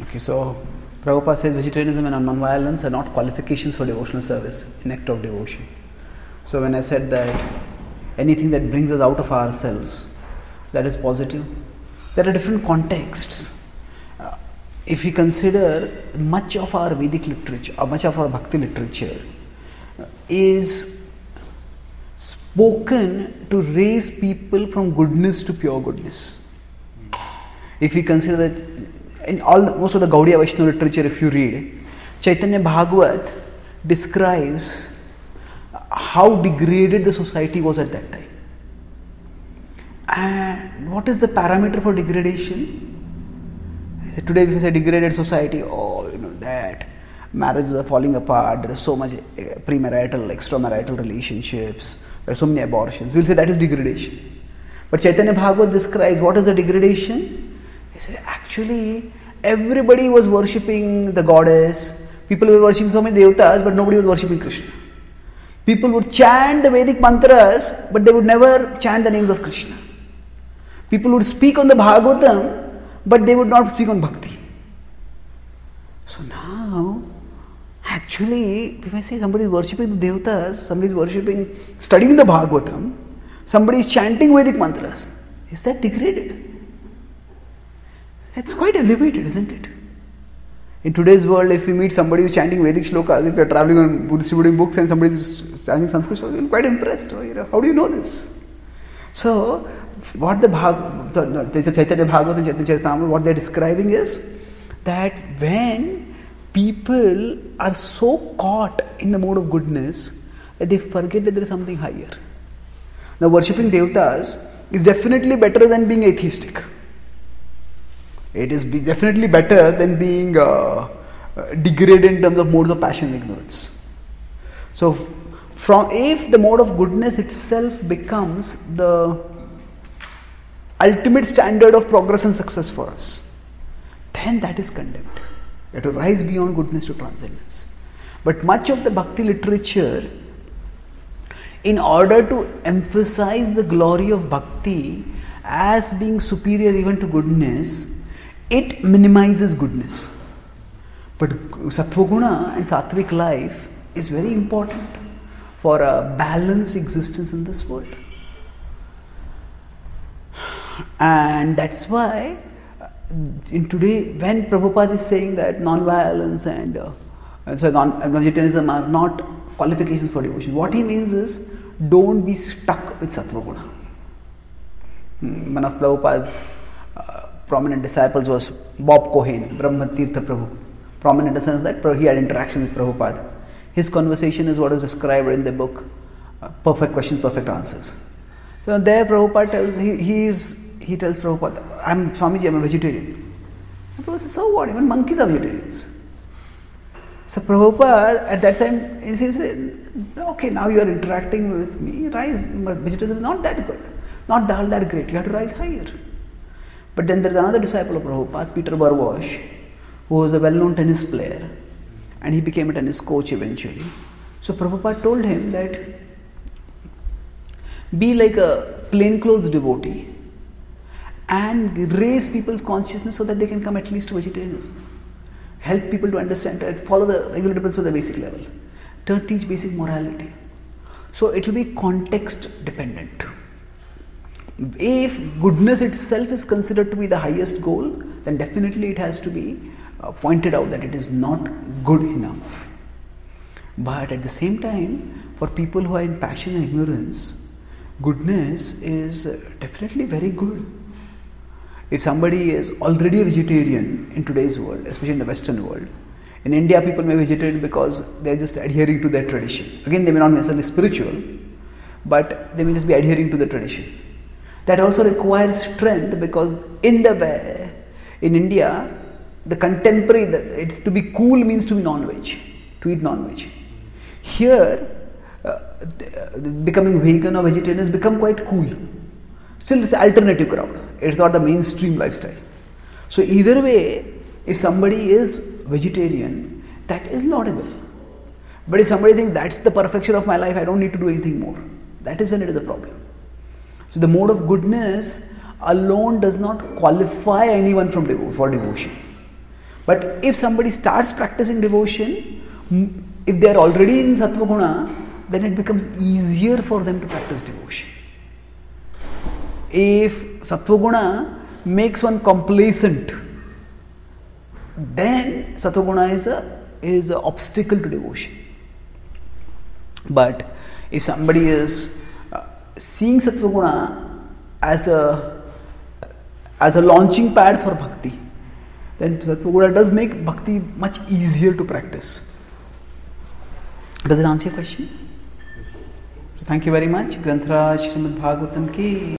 Okay, so Prabhupada says vegetarianism and non-violence are not qualifications for devotional service in act of devotion. So when I said that anything that brings us out of ourselves, that is positive. There are different contexts. If we consider much of our Vedic literature, or much of our Bhakti literature is spoken to raise people from goodness to pure goodness. If we consider that in most of the Gaudiya Vaishnava literature, if you read, Chaitanya Bhagavat describes how degraded the society was at that time. And what is the parameter for degradation? Today if you say degraded society, that marriages are falling apart, there is so much premarital, extramarital relationships, there are so many abortions. We will say that is degradation. But Chaitanya Bhagavat describes what is the degradation? He said actually everybody was worshipping the goddess, people were worshipping so many devatas, but nobody was worshipping Krishna. People would chant the Vedic mantras, but they would never chant the names of Krishna. People would speak on the Bhagavatam, but they would not speak on bhakti. So now, actually, if I say somebody is worshipping the devatas, somebody is studying the Bhagavatam, somebody is chanting Vedic mantras, is that degraded? It's quite elevated, isn't it? In today's world, if we meet somebody who is chanting Vedic shlokas, if we are traveling on distributing books and somebody is chanting Sanskrit shlokas, we are quite impressed. How do you know this? So, what the Chaitanya Bhagavat and Chaitanya Charitamrita, what they are describing is that when people are so caught in the mode of goodness that they forget that there is something higher. Now, worshipping devatas is definitely better than being atheistic. It is definitely better than being degraded in terms of modes of passion and ignorance. So, if the mode of goodness itself becomes the ultimate standard of progress and success for us, then that is condemned. You have to rise beyond goodness to transcendence. But much of the Bhakti literature, in order to emphasize the glory of Bhakti as being superior even to goodness, it minimizes goodness. But Sattva Guna and Sattvic life is very important for a balanced existence in this world. And that's why in today, when Prabhupada is saying that non-violence and vegetarianism are not qualifications for devotion, what he means is don't be stuck with Sattva Guna. One of Prabhupada's prominent disciples was Bob Cohen, Brahma Tirtha Prabhu. Prominent in the sense that he had interaction with Prabhupada. His conversation is what is described in the book Perfect Questions, Perfect Answers. So there Prabhupada tells, he tells Prabhupada, Swamiji, I'm a vegetarian. And Prabhupada says, so what, even monkeys are vegetarians. So Prabhupada at that time, he seems to say, okay, now you are interacting with me, rise, but vegetarianism is not that good, not that great, you have to rise higher. But then there is another disciple of Prabhupada, Peter Barwash, who was a well-known tennis player, and he became a tennis coach eventually. So Prabhupada told him that be like a plainclothes devotee and raise people's consciousness so that they can come at least to vegetarianism. Help people to understand, follow the regulative principles at the basic level. Teach basic morality. So it will be context dependent. If goodness itself is considered to be the highest goal, then definitely it has to be pointed out that it is not good enough. But at the same time, for people who are in passion and ignorance, goodness is definitely very good. If somebody is already a vegetarian in today's world, especially in the Western world, in India people may be vegetarian because they are just adhering to their tradition. Again, they may not necessarily spiritual, but they may just be adhering to the tradition. That also requires strength because in India, the contemporary, it's to be cool means to be non-veg, to eat non-veg. Here, becoming vegan or vegetarian has become quite cool. Still, it's an alternative crowd. It's not the mainstream lifestyle. So either way, if somebody is vegetarian, that is laudable. But if somebody thinks that's the perfection of my life, I don't need to do anything more, that is when it is a problem. So the mode of goodness alone does not qualify anyone for devotion. But if somebody starts practicing devotion, if they are already in Sattva Guna, then it becomes easier for them to practice devotion. If Sattva Guna makes one complacent, then Sattva Guna is an obstacle to devotion. But if somebody is seeing Sattva Guna as a launching pad for bhakti, then Sattva Guna does make bhakti much easier to practice. Does it answer your question? So thank you very much. Granthraj Srimad Bhagavatam ki